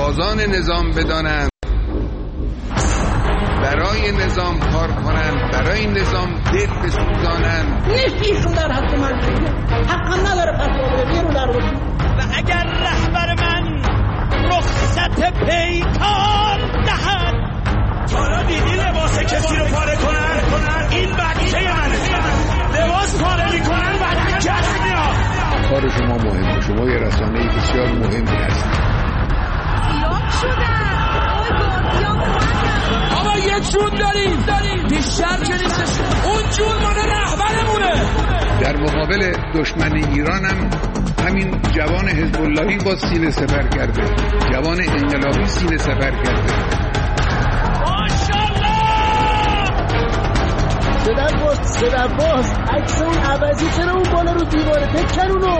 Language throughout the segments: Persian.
سربازان نظام بدانند، برای نظام کار کنند، برای نظام دل بسوزانند. ایشون در حق من حق نداره فتوا بده رو در وجود. و اگر رهبر من رخصت پیکار دهد، حالا دیدی لباس کسی رو پاره کنن؟ این بچه منه. لباس پاره میکنن بعد کش میاد. کار شما مهمه، شما یه رسانه‌ای بسیار مهمی هستید. سیاه شدن آقا یک جون داریم بیشتر که نیستش، اون جون مال رهبرمونه. در مقابل دشمن ایران هم همین جوان حزب اللهی با سینه سپر کرده، جوان انقلابی سینه سپر کرده. صدر باز عکس اون عوضی چرا اون بالا رو دیواره بکن اونو.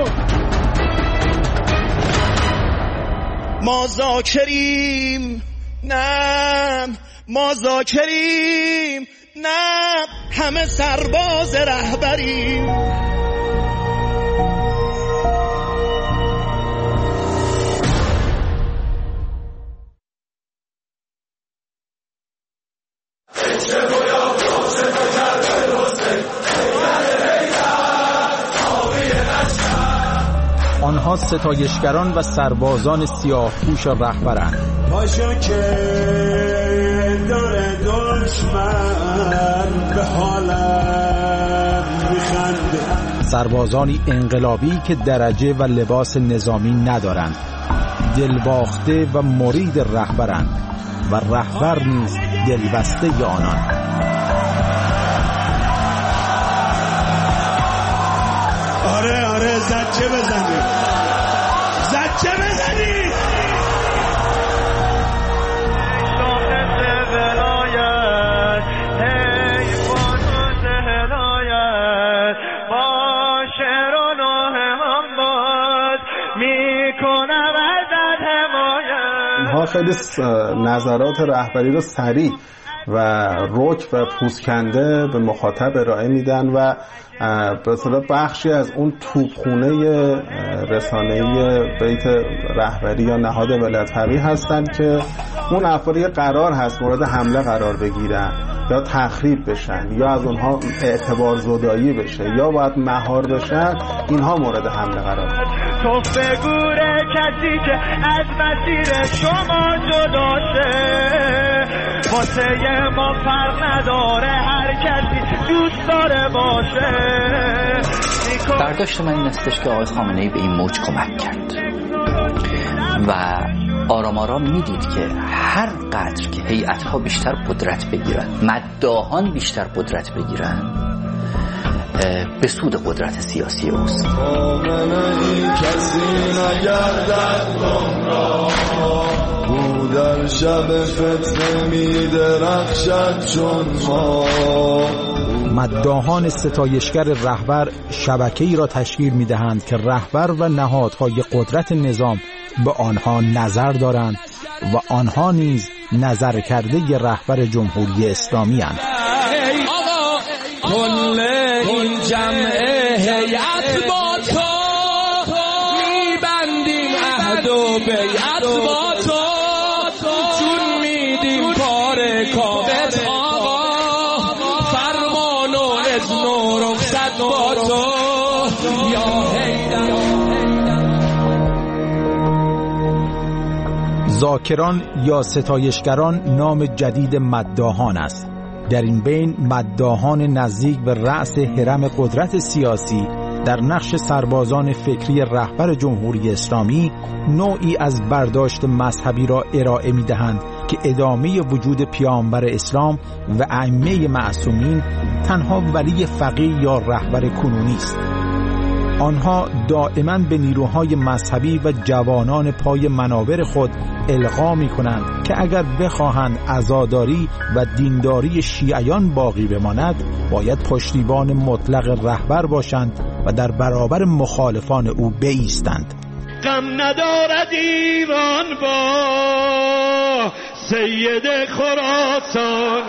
ما ذاکریم نه، ما ذاکریم نه، همه سرباز رهبریم. آنها ستایشگران و سربازان سیاه‌پوش رهبرند. پاشو که داره دشمن به حالم میخنده. سربازانی انقلابی که درجه و لباس نظامی ندارند، دلباخته و مرید رهبرند و رهبر نیز دلبسته آنان. آره زجه بزنی. اینها خیلی نظرات رهبری رو سریع و رک و پوزکنده به مخاطب ارائه میدن و به اصطلاح بخشی از اون توپخونه رسانه‌ای بیت رهبری یا نهاد ولایت‌فقیه هستند که اون افرادی قرار هست مورد حمله قرار بگیرن یا تخریب بشن یا از اونها اعتبار زدایی بشه یا باید مهار بشن، اینها مورد حمله قرار بگیرن. تو بگوره کسی که از مسیر شما جداشه، واسه ما فرق نداره هر کسی دوست داره باشه. برداشت من این استش که آقای خامنه‌ای به این موج کمک کرد و آرام آرام میدید که هر قدر که هیئت‌ها بیشتر قدرت بگیرن، مداحان بیشتر قدرت بگیرن، به سود قدرت سیاسی اوست. در شب فتنه می‌درخشد چون ما. مداحان ستایشگر رهبر شبکه‌ای را تشکیل می‌دهند که رهبر و نهادهای قدرت نظام به آنها نظر دارند و آنها نیز نظر کرده رهبر جمهوری اسلامی اند. آقا کل این جمعه هیئت با تو میبندیم عهد و بیعت با تو، چون میدیم کار کامت آقا، فرمان و اذن و رخصت با تو یا حیدر. ذاکران یا ستایشگران نام جدید مداحان است. در این بین مداحان نزدیک به رأس هرم قدرت سیاسی در نقش سربازان فکری رهبر جمهوری اسلامی نوعی از برداشت مذهبی را ارائه می‌دهند که ادامه وجود پیامبر اسلام و ائمه معصومین تنها ولی فقیه یا رهبر کنونی است. آنها دائما به نیروهای مذهبی و جوانان پای منابر خود القا می‌کنند که اگر بخواهند عزاداری و دینداری شیعیان باقی بماند، باید پشتیبان مطلق رهبر باشند و در برابر مخالفان او بایستند. غم ندارد ایران با سید خراسان،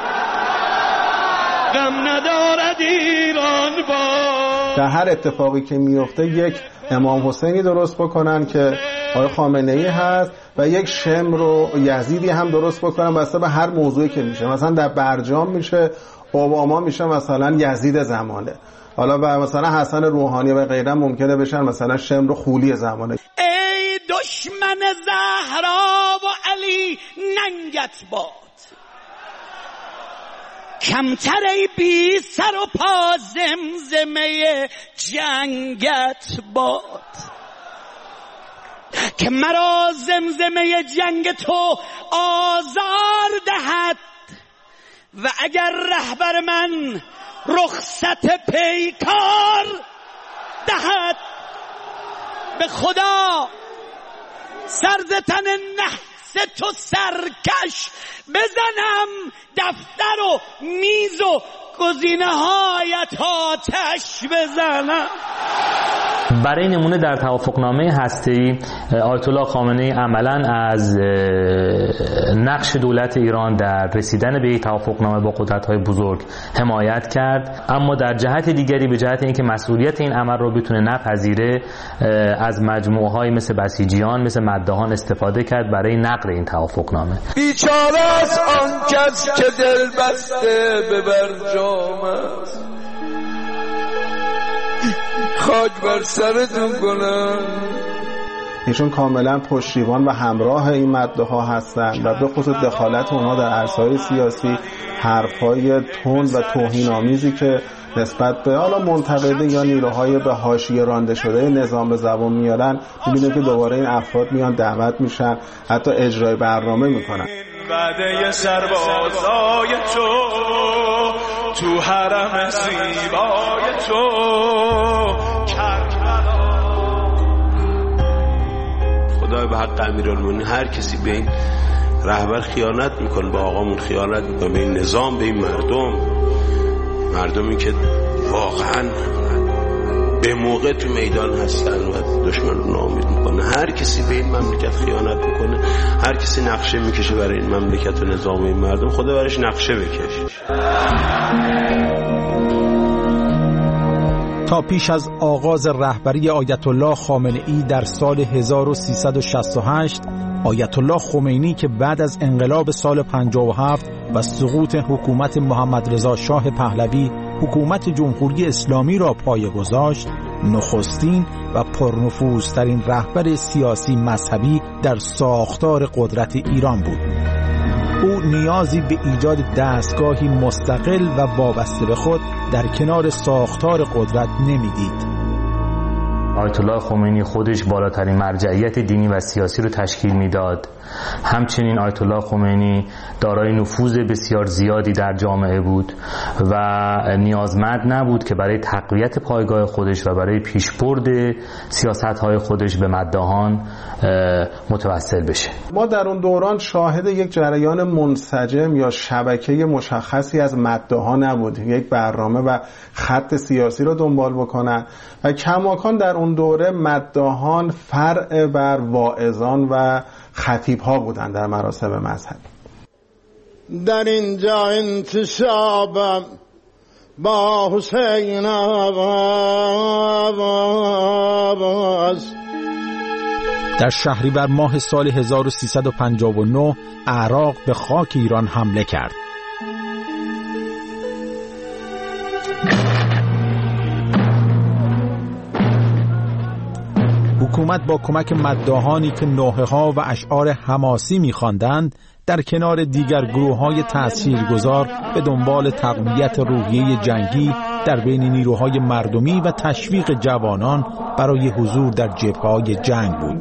غم ندارد ایران با. در هر اتفاقی که میفته یک امام حسینی درست بکنن که آقای خامنه‌ای هست و یک شمر و یزیدی هم درست بکنن بسته به هر موضوعی که میشه. مثلا در برجام میشه اوباما میشه مثلا یزید زمانه، حالا و مثلا حسن روحانی و غیره ممکنه بشن مثلا شمر و خولی زمانه. ای دشمن زهرا و علی ننگت باد، کمتر ای بی سر و پا زمزمه جنگت باد، که مرا زمزمه جنگ تو آزار دهد و اگر رهبر من رخصت پیکار دهد، به خدا سرزتن نحس تو سرکش بزنم دفتر و میز و گزینه هایت آتش بزنم. برای نمونه در توافقنامه هسته‌ای آیت الله خامنه‌ای عملاً از نقش دولت ایران در رسیدن به توافقنامه با قدرت‌های بزرگ حمایت کرد، اما در جهت دیگری به جهت اینکه مسئولیت این عمل رو بتونه نپذیره از مجموعه‌های مثل بسیجیان مثل مداحان استفاده کرد برای نقض این توافقنامه. بیچاره است آن کس که دل بسته به برجام است، خاک بر سرتون کنن. ایشون کاملا پشتیبان و همراه این مداح‌ها هستند و به خصوص دخالت اونها در عرصه‌های سیاسی، حرف‌های تند و توهین‌آمیزی که نسبت به حالا منتقده یا نیروهای به حاشیه رانده شده نظام به زبان میارن، می‌بینید که دوباره این افراد میان دعوت میشن، حتی اجرای برنامه میکنن. وعده سربازای تو حرم زیبای تو خدای به حق امیرالمومنین هر کسی به این رهبر خیانت میکنه، به آقامون خیانت میکنه، به این نظام، به این مردمی که واقعا به موقع تو میدان هستن و دشمن رو ناامید میکنه. هر کسی به این مملکت خیانت میکنه، هر کسی نقشه میکشه برای این مملکت و نظام این مردم، خدا برش نقشه بکشه. تا پیش از آغاز رهبری آیت الله خامنه ای در سال 1368 آیت الله خمینی که بعد از انقلاب سال 57 و سقوط حکومت محمد رضا شاه پهلوی حکومت جمهوری اسلامی را پایه گذاشت، نخستین و پرنفوذترین رهبر سیاسی مذهبی در ساختار قدرت ایران بود. او نیازی به ایجاد دستگاهی مستقل و وابسته به خود در کنار ساختار قدرت نمیدید. آیت الله خمینی خودش بالاترین مرجعیت دینی و سیاسی رو تشکیل میداد. همچنین آیت الله خمینی دارای نفوذ بسیار زیادی در جامعه بود و نیازمند نبود که برای تقویت پایگاه خودش و برای پیشبرد سیاست‌های خودش به مداحان متوسل بشه. ما در اون دوران شاهد یک جریان منسجم یا شبکه مشخصی از مداحان نبودیم، یک برنامه و خط سیاسی رو دنبال بکنن و کماکان در اون دوره مداحان فرع بر واعظان و خطیب‌ها بودند در مراسم مذهبی. در اینجا انتصابم با حسین آواز. در شهریور ماه سال 1359 عراق به خاک ایران حمله کرد. حکومت با کمک مداحانی که نوحه‌ها و اشعار حماسی می‌خواندند در کنار دیگر گروه‌های تاثیرگذار به دنبال تقویت روحیه جنگی در بین نیروهای مردمی و تشویق جوانان برای حضور در جبهه‌های جنگ بود.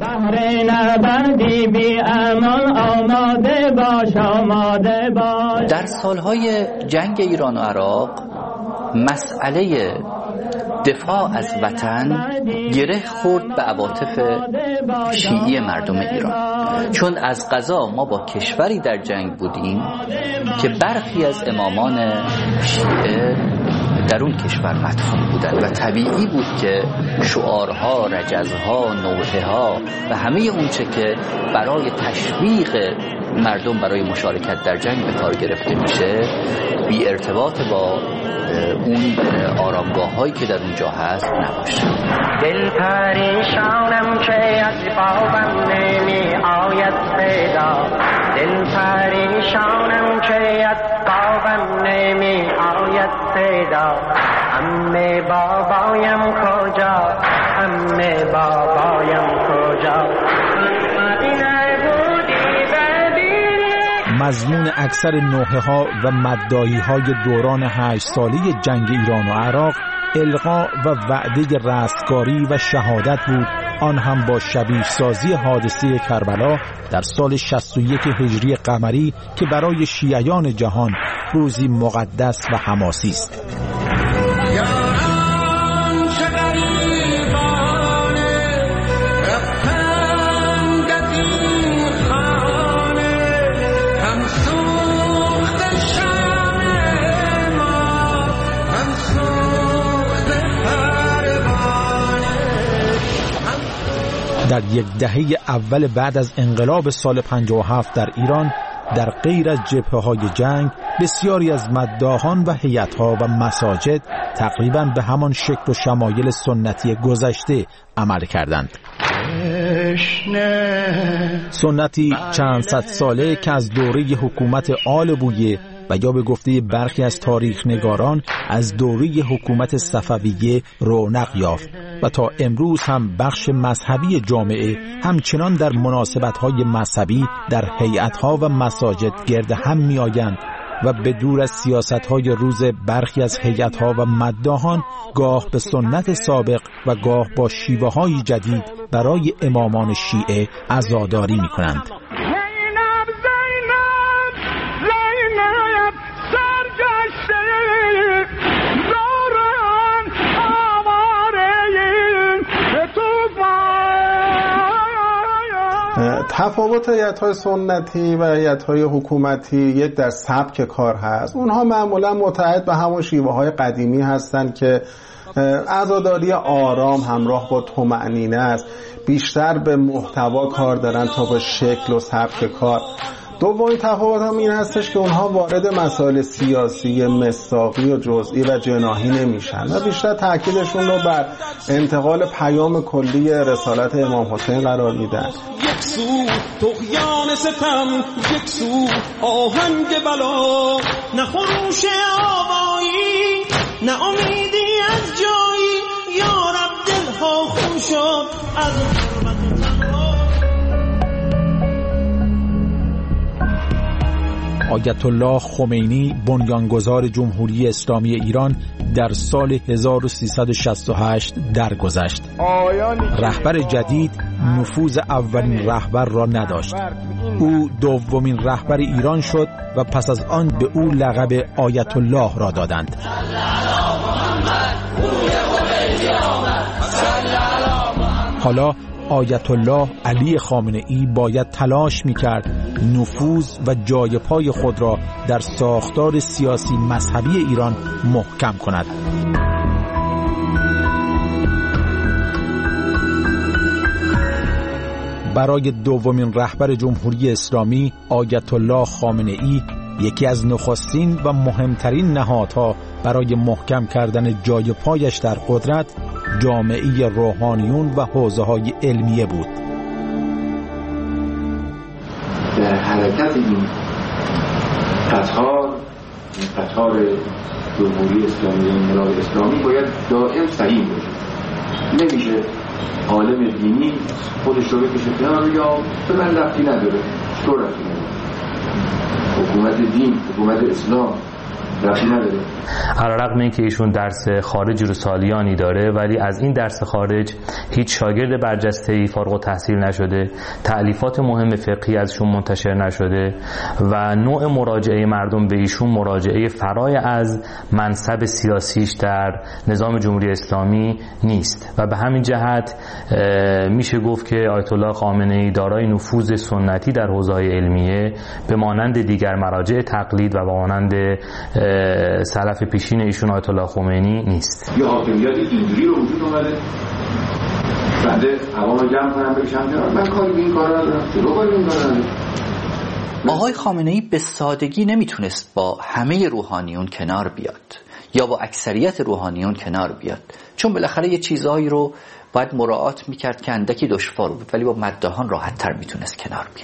در سالهای جنگ ایران و عراق مسئله دفاع از وطن گره خورد به عواطف شیعی مردم ایران، چون از قضا ما با کشوری در جنگ بودیم که برخی از امامان شیعه در اون کشور مدفون بودند و طبیعی بود که شعارها، رجزها، نوحه‌ها و همه اون چه که برای تشویق مردم برای مشارکت در جنگ به کار گرفته میشه بی ارتباط با اون آرامگاه هایی که در اونجا هست نباشه. دل پریشانم که از بابم نمی آید صدا دل پریشانم که از قابم نمی آید صدا عمه بابایم کجا عمه بابایم کجا مضمون اکثر نوحه‌ها و مداحی‌های دوران 8 ساله جنگ ایران و عراق القا و وعده رستگاری و شهادت بود، آن هم با شبیه سازی حادثه کربلا در سال 61 هجری قمری که برای شیعیان جهان روزی مقدس و حماسی است. در یک دهه اول بعد از انقلاب سال 57 در ایران، در غیر از جبهه‌های جنگ، بسیاری از مداحان و هیئت‌ها و مساجد تقریباً به همان شکل و شمایل سنتی گذشته عمل کردند. سنتی چند صد ساله که از دوره حکومت آل بویه و یا به گفته برخی از تاریخ نگاران از دوره حکومت صفویه رونق یافت و تا امروز هم بخش مذهبی جامعه همچنان در مناسبت‌های مذهبی در هیئت‌ها و مساجد گرد هم می‌آیند و به دور از سیاست‌های روز برخی از هیئت‌ها و مداحان گاه به سنت سابق و گاه با شیوه‌های جدید برای امامان شیعه عزاداری می‌کنند. تفاوت هیئت‌های سنتی و هیئت‌های حکومتی یک در سبک کار هست. اونها معمولا متعهد به همون شیوه‌های قدیمی هستند که عزاداری آرام همراه با طمأنینه است. بیشتر به محتوا کار دارن تا به شکل و سبک کار. دومین تفاوت هم این هستش که اونها وارد مسائل سیاسی مصداقی و جزئی و جناحی نمیشن و بیشتر تاکیدشون رو بر انتقال پیام کلی رسالت امام حسین قرار میدن. یک سو طغیان ستم، یک سو آهنگ بلا، نه خروش آوایی، نه امیدی از جایی، یارب دلها خون شد از آیت الله خمینی بنیانگذار جمهوری اسلامی ایران در سال 1368 درگذشت. رهبر جدید نفوذ اولین رهبر را نداشت. او دومین رهبر ایران شد و پس از آن به او لقب آیت الله را دادند. حالا آیت الله علی خامنه‌ای باید تلاش می‌کرد نفوذ و جای پای خود را در ساختار سیاسی مذهبی ایران محکم کند. برای دومین رهبر جمهوری اسلامی آیت الله خامنه‌ای یکی از نخستین و مهمترین نهادها برای محکم کردن جای پایش در قدرت جامعه روحانیون و حوزه‌های علمیه بود. در حرکت این قطار جمهوری اسلامی و انقلاب اسلامی باید دائم صحیح باشه. نمیشه عالم دینی خودش رو بکشه کنار یا به من ربطی نداره. چطور ربطی نداره؟ حکومت دین، حکومت اسلام ربطی نداره. علیرغم اینکه ایشون درس خارجی رو سالیانی داره، ولی از این درس خارج هیچ شاگرد برجسته‌ای فارغ التحصیل نشده، تألیفات مهم فقهی ازشون منتشر نشده و نوع مراجعه مردم به ایشون مراجعه فرای از منصب سیاسیش در نظام جمهوری اسلامی نیست و به همین جهت میشه گفت که آیت الله خامنه‌ای دارای نفوذ سنتی در حوزه‌های علمیه به مانند دیگر مراجع تقلید و به مانند سلف پیشین ایشون آیت الله خمینی نیست. یه حاکمیت اینجوری رو وجود اومده، بنده عوام رو جمع کنم بکشم من کاری به این کارا ندارم، چرا کاری به این کارا ندارم. آقای خامنه‌ای به سادگی نمیتونست با همه روحانیون کنار بیاد یا با اکثریت روحانیون کنار بیاد، چون بالاخره یه چیزایی رو باید مراعات میکرد که اندکی دشوار بود، ولی با مداحان راحت تر میتونست کنار بیاد.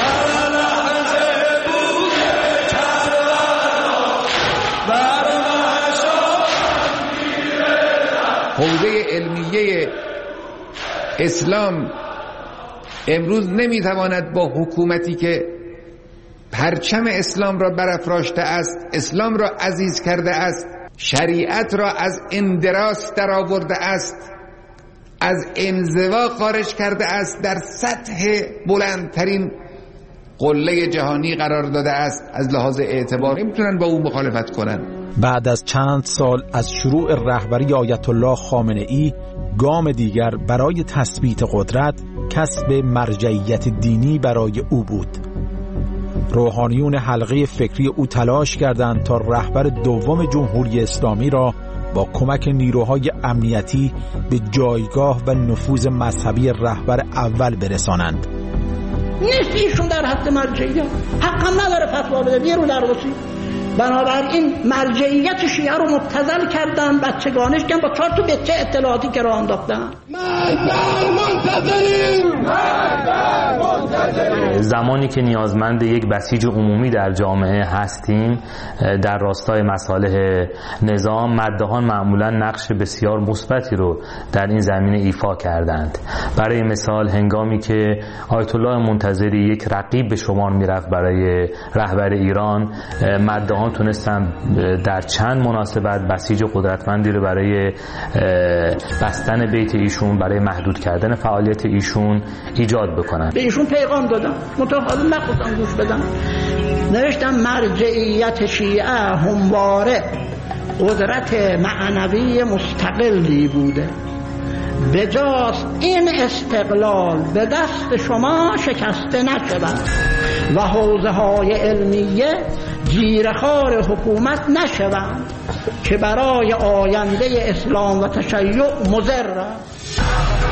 حوزه علمیه اسلام امروز نمیتواند با حکومتی که پرچم اسلام را برافراشته است، اسلام را عزیز کرده است، شریعت را از اندراس در آورده است، از انزوا خارج کرده است، در سطح بلندترین قله جهانی قرار داده است، از لحاظ اعتبار نمیتونن با او مخالفت کنن. بعد از چند سال از شروع رهبری آیت الله خامنه ای، گام دیگر برای تثبیت قدرت کسب مرجعیت دینی برای او بود. روحانیون حلقه فکری او تلاش کردند تا رهبر دوم جمهوری اسلامی را با کمک نیروهای امنیتی به جایگاه و نفوذ مذهبی رهبر اول برسانند. نیست ایشون در حد مرجعیت، حقا نداره فتوا بده، بیرون درواسی. بنابراین مرجعیت شیعه رو مبتذل کردن، بچگانش کردن، با 4 تا بچه اطلاعاتی که راه انداختن. زمانی که نیازمند یک بسیج عمومی در جامعه هستیم در راستای مصالح نظام، مداحان معمولا نقش بسیار مثبتی رو در این زمینه ایفا کردند. برای مثال هنگامی که آیت الله منتظری یک رقیب به شمار میرفت برای رهبر ایران، مداحان تونستن در چند مناسبت بسیج قدرتمندی رو برای بستن بیت ایشون، برای محدود کردن فعالیت ایشون ایجاد بکنن. به ایشون پیغام دادم، متأخرا نخواستم گوش بدم. نوشتم مرجعیت شیعه همواره قدرت معنوی مستقلی بوده، بجاست این استقلال به دست شما شکسته نشود و حوزه های علمیه گیره‌خوار حکومت نشوند که برای آینده اسلام و تشیع مضر است.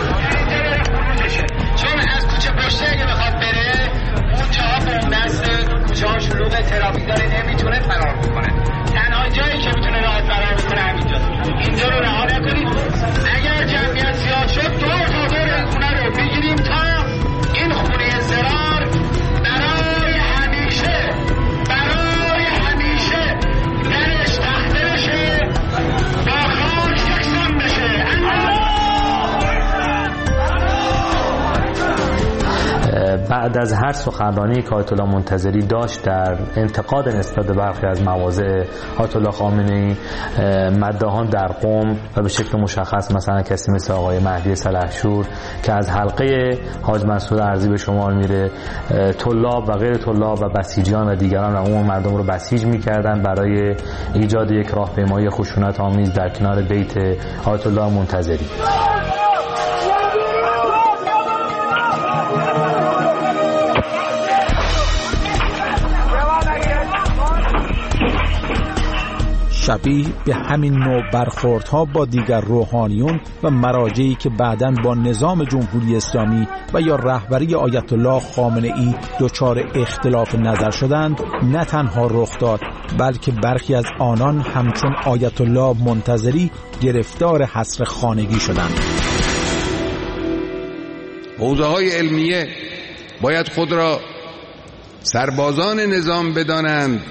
چون از کوچه پشتی اگه بخواد بره اونجاها بومدست، کوچه ها شلوغ، ترافیک داره، نمیتونه فرار بکنه. تنها جایی که میتونه راحت فرار بکنه همینجاست. اینجا رو رها نکنید. اگر جمعیت زیاد شد دور تا دور خونه رو بگیریم تا این خونه زرار برای همیشه درش تخته بشه، با خاک یکسان بشه. بعد از هر سخنرانی که آیت الله منتظری داشت در انتقاد نسبت به برخی از مواضع آیت الله خامنه ای، مداحان در قم و به شکل مشخص مثلا کسی مثل آقای مهدی سلحشور که از حلقه حاج منصور ارضی به شمار میره، طلاب و غیر طلاب و بسیجیان و دیگران و عموم مردم رو بسیج میکردن برای ایجاد یک راهپیمایی خشونت آمیز در کنار بیت آیت الله منتظری. شبیه به همین نوع برخوردها با دیگر روحانیون و مراجعی که بعداً با نظام جمهوری اسلامی و یا رهبری آیت الله خامنه ای دچار اختلاف نظر شدند نه تنها رخ داد، بلکه برخی از آنان همچون آیت الله منتظری گرفتار حصر خانگی شدند. حوزه های علمیه باید خود را سربازان نظام بدانند،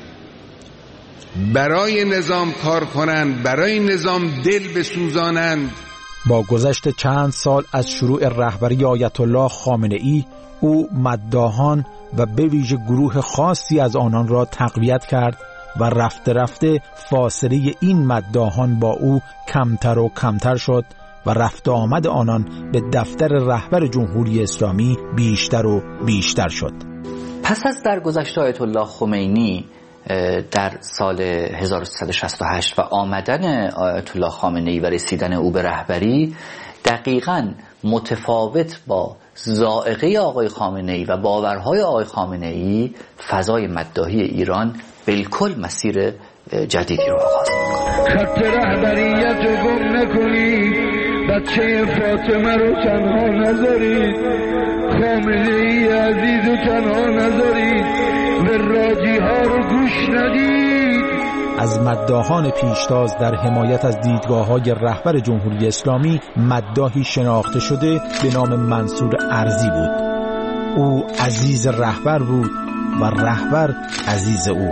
برای نظام کار کنند، برای نظام دل بسوزانند. با گذشت چند سال از شروع رهبری آیت الله خامنه ای، او مداحان و به ویژه گروه خاصی از آنان را تقویت کرد و رفته رفته فاصله این مداحان با او کمتر و کمتر شد و رفت آمد آنان به دفتر رهبر جمهوری اسلامی بیشتر و بیشتر شد. پس از درگذشت آیت الله خمینی در سال 1368 و آمدن آیت الله خامنه ای و رسیدن او به رهبری، دقیقاً متفاوت با ذائقه آقای خامنه ای و باورهای آقای خامنه ای، فضای مداحی ایران بالکل مسیر جدیدی رو آغاز می‌کنه. خط رهبریت رو گم نکنید، بچه فاطمه رو تنها نذارید، خامنه ای عزیز رو تنها نذارید، به رادی ها رو گوش ندید. از مداحان پیشتاز در حمایت از دیدگاه‌های رهبر جمهوری اسلامی مداحی شناخته شده به نام منصور ارضی بود. او عزیز رهبر بود و رهبر عزیز او.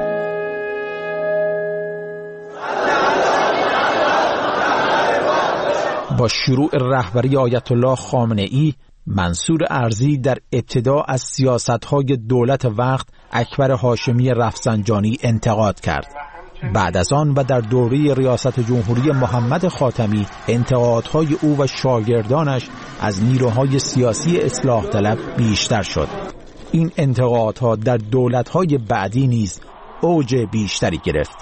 با شروع رهبری آیت الله خامنه‌ای، منصور ارضی در ابتدا از سیاست‌های دولت وقت اکبر هاشمی رفسنجانی انتقاد کرد. بعد از آن و در دوره ریاست جمهوری محمد خاتمی انتقادهای او و شاگردانش از نیروهای سیاسی اصلاح طلب بیشتر شد. این انتقادها در دولت‌های بعدی نیز اوج بیشتری گرفت.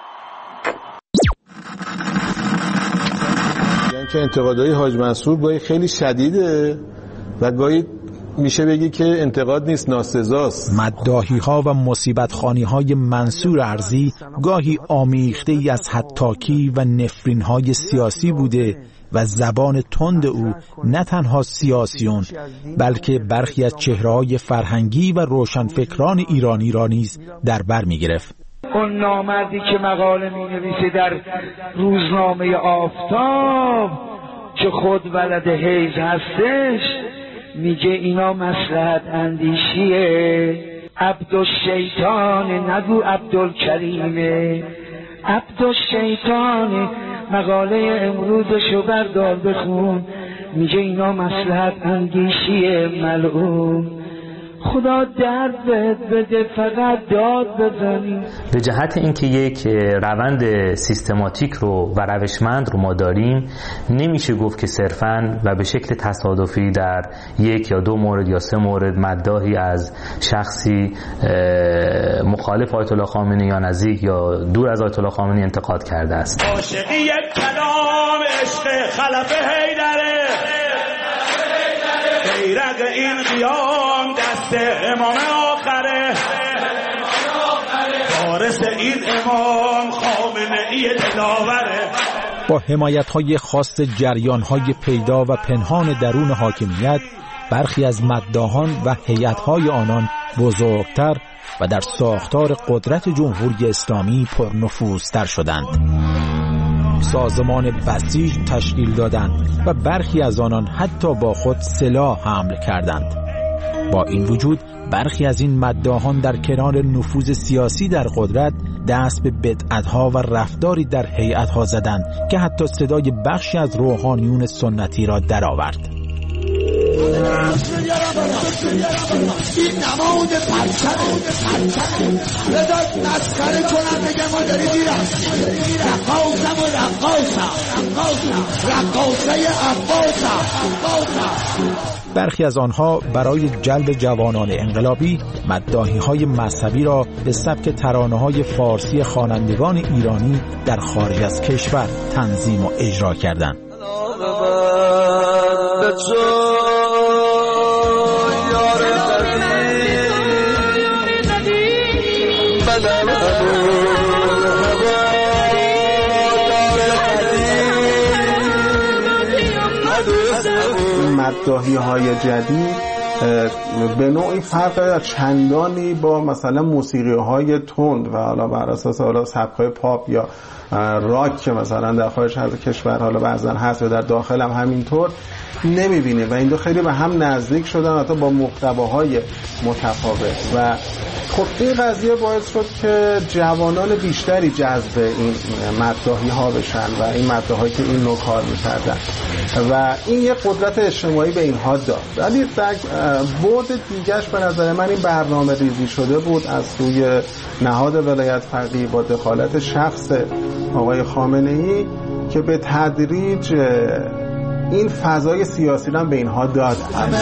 یعنی که انتقادهای حاج منصور گاهی خیلی شدیده و گاهی میشه بگی که انتقاد نیست، ناسزاست. مداحی‌ها و مصیبت‌خوانی‌های منصور ارضی گاهی آمیخته‌ای از حطاکی و نفرین‌های سیاسی بوده و زبان تند او نه تنها سیاسیون بلکه برخی از چهره‌های فرهنگی و روشنفکران ایرانی را نیز در بر می‌گرفت. اون نامردی که مقاله می‌نویسه در روزنامه آفتاب که خود ولد حیز هستش، میگه اینا مصلحت اندیشیه. عبدالشیطان نگو عبدالکریمه، عبدالشیطان. مقاله امروزشو بردار بخون، میگه اینا مصلحت اندیشیه. ملعون خدا درد بده، فقط داد بزنی. به جهت اینکه یک روند سیستماتیک رو و روشمند رو ما داریم، نمیشه گفت که صرفاً و به شکل تصادفی در یک یا دو مورد یا سه مورد مداحی از شخصی مخالف آیت الله خامنه‌ای یا نزدیک یا دور از آیت الله خامنه‌ای انتقاد کرده است. عاشقی کلام عشق خلف حیدره، بیرق این قیام دست امام آخره، وارث این امام خامنه‌ای دلاوره. با حمایت‌های خاص جریان‌های پیدا و پنهان درون حاکمیت، برخی از مداحان و هیئت‌های آنان بزرگتر و در ساختار قدرت جمهوری اسلامی پرنفوذتر شدند. سازمان بسیج تشکیل دادند و برخی از آنان حتی با خود سلاح حمل کردند. با این وجود برخی از این مداحان در کنار نفوذ سیاسی در قدرت دست به بدعت‌ها و رفتاری در هیئت‌ها زدند که حتی صدای بخشی از روحانیون سنتی را درآورد. این نماد پرچمه بذار مسخره کنم بگم ما داری میرم رقاصم و رقاصه عباسم. برخی از آنها برای جلب جوانان انقلابی مداحی‌های مذهبی را به سبک ترانه‌های فارسی خوانندگان ایرانی در خارج از کشور تنظیم و اجرا کردند. مداحی‌های جدید به نوعی فرق چندانی با مثلا موسیقی‌های تند و حالا بر اساس حالا سبک‌های پاپ یا راک که مثلا در خارج از کشور حالا بعضن هست و در داخل هم همینطور نمی‌بینه و این دو خیلی به هم نزدیک شدن، حتی با محتواهای متفاوت. و خب این قضیه باعث شد که جوانان بیشتری جذب این مداحی‌ها بشن و این مداحایی که این نوع کار می‌کردن و این یک قدرت اجتماعی به اینها داد. ولی در بعد دیگرش به نظر من این برنامه ریزی شده بود از سوی نهاد ولایت فقیه با دخالت شخص آقای خامنه‌ای که به تدریج این فضای سیاسی هم به اینها داد.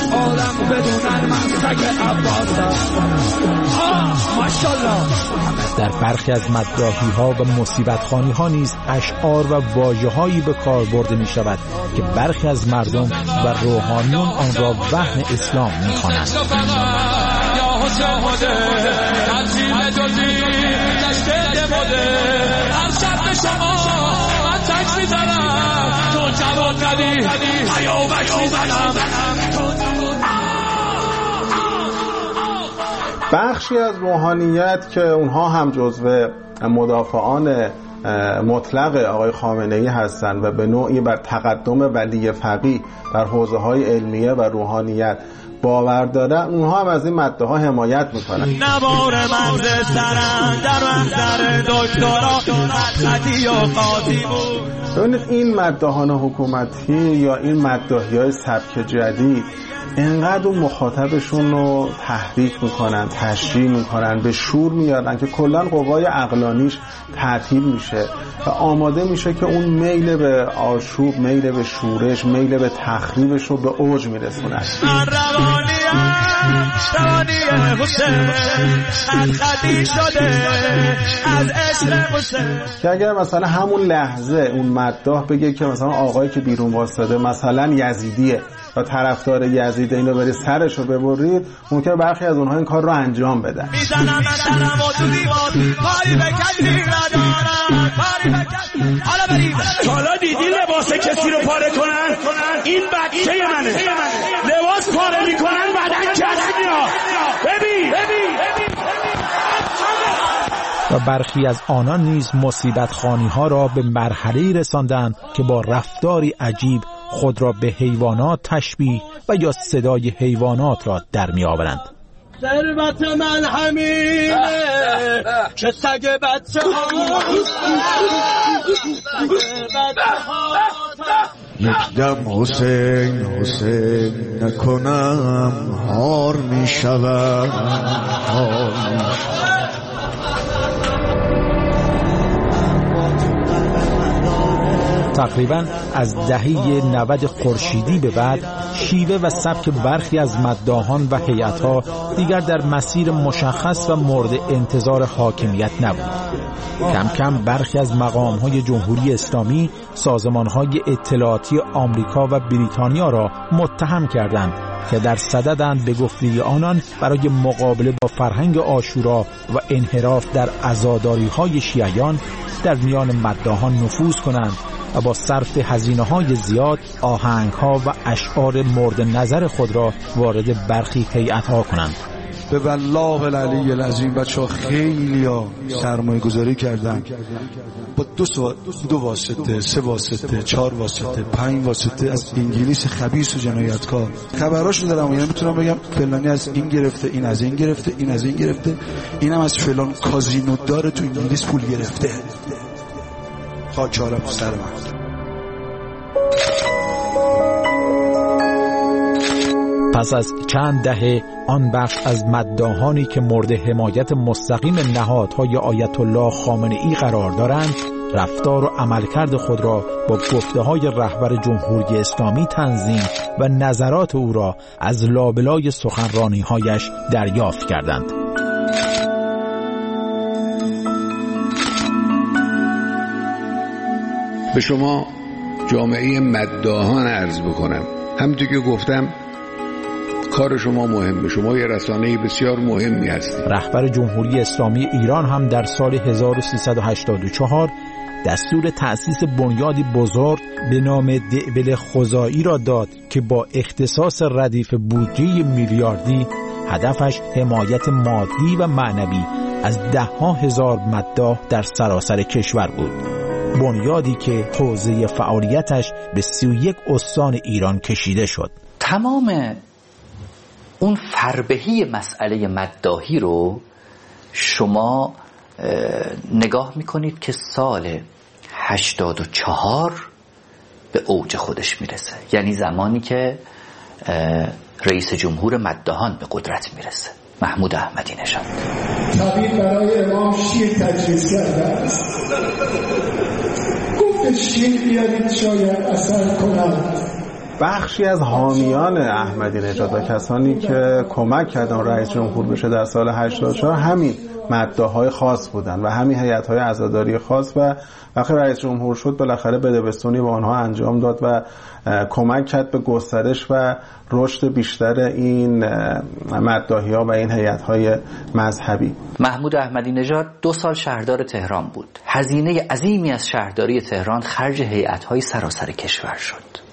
در برخی از مداحی‌ها و مصیبت‌خوانی‌ها نیز اشعار و واژه‌هایی به کار برده می‌شود که برخی از مردم و روحانیون آن را وهن اسلام می‌خوانند. بخشی از روحانیت که اونها هم جزو مدافعان مطلق آقای خامنه‌ای هستند و به نوعی بر تقدم ولی فقیه در حوزه‌های علمیه و روحانیت باور داره اونها هم از این ماده ها حمایت میکنن. نوار منز سرم در محضر دکترا مدتی و قاضی بود. ببینید این مداحان حکومتی یا این مداحی‌های سبک جدید انقدر اون مخاطبشون رو تحریک میکنن، تشریح میکنن، به شور میارن که کلا قوای عقلانیش تعطیل میشه و آماده میشه که اون میل به آشوب، میل به شورش، میل به تخریبش رو به اوج میرسونن. که اگر مثلا همون لحظه اون مداح بگه که مثلا آقایی که بیرون واسطه مثلا یزیدیه و طرفدار یزیده، اینو برید سرشو ببرید، ممکنه برخی از اونها این کار رو انجام بدن. حالا دیدی لباس کسی رو پاره کنن؟ این بچه منه. لباس پاره میکنن بعدن کسی ها. ببین. و برخی از آنان نیز مصیبت خانی ها را به مرحله‌ای رساندند که با رفتاری عجیب خود را به حیوانات تشبیه و یا صدای حیوانات را در می آورند. ثروت من همینه که سگ بچه ها یک دم حسین نکنم هار می شود. تقریبا از دهه 90 خورشیدی به بعد شیوه و سبک برخی از مداحان و هیئت‌ها دیگر در مسیر مشخص و مورد انتظار حاکمیت نبود. کم کم برخی از مقام‌های جمهوری اسلامی سازمان‌های اطلاعاتی آمریکا و بریتانیا را متهم کردند که در صددند به گفته آنان برای مقابله با فرهنگ عاشورا و انحراف در عزاداری‌های شیعیان در میان مداحان نفوذ کنند و با صرف هزینه‌های زیاد آهنگ‌ها و اشعار مورد نظر خود را وارد برخی هیئت‌ها کنند. به والله العلی العظیم بچه‌ها خیلی سرمایه گذاری کردن با دو واسطه، 3 واسطه، 4 واسطه، 5 واسطه از انگلیس خبیث و جنایتکار خبراشو دارم. یعنی میتونم بگم فلانی از این گرفته، این از این گرفته، این از این گرفته، اینم از فلان کازینو داره تو انگلیس پول گرفته. خاکارم سر من. پس از چند دهه آن بخش از مداحانی که مورد حمایت مستقیم نهادهای آیت الله خامنه ای قرار دارند رفتار و عملکرد خود را با گفته‌های رهبر جمهوری اسلامی تنظیم و نظرات او را از لابلای سخنرانی‌هایش دریافت کردند. به شما جامعه مداحان عرض بکنم، همونطور که گفتم کار شما مهمه، شما یه رسانه بسیار مهمی هستید. رهبر جمهوری اسلامی ایران هم در سال 1384 دستور تأسیس بنیادی بزرگ به نام دعبل خزائی را داد که با اختصاص ردیف بودجه میلیاردی هدفش حمایت مادی و معنوی از 10,000 مداح در سراسر کشور بود. بنیادی که حوزه فعالیتش به 31 استان ایران کشیده شد. تمام اون فربهی مسئله مداحی رو شما نگاه میکنید که سال 84 به اوج خودش میرسه، یعنی زمانی که رئیس جمهور مداحان به قدرت میرسه، محمود احمدی نژاد. طبیب برای امام شیر تجویز کرده است، گفت شیر بیارید شاید اثر کند. بخشی از حامیان احمدی نژاد و کسانی که کمک کردن رئیس جمهور بشه در سال 84 همین مداح‌های خاص بودن و همین هیئت‌های عزاداری خاص و وقتی رئیس جمهور شد بالاخره بدبستونی به آنها انجام داد و کمک کرد به گسترش و رشد بیشتر این مداحی‌ها و این هیئت‌های مذهبی. محمود احمدی نژاد 2 سال شهردار تهران بود. هزینه عظیمی از شهرداری تهران خرج هیئت‌های سراسر کشور شد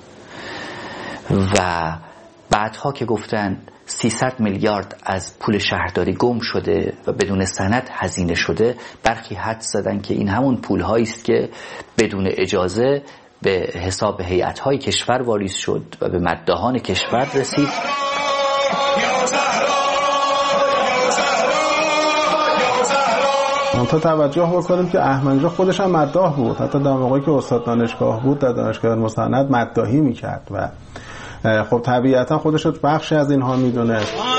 و بعدها که گفتن 300 میلیارد از پول شهرداری گم شده و بدون سند هزینه شده، برخی حدس زدن که این همون پول‌هایی است که بدون اجازه به حساب هیئت‌های کشور واریز شد و به مداحان کشور رسید. منتها توجه بکنیم که احمدی نژاد خودش هم مداح بود، حتی در موقعی که استاد دانشگاه بود در دانشگاه مسند مداحی میکرد و خب طبیعتا خودش بخشی از اینها میدونه.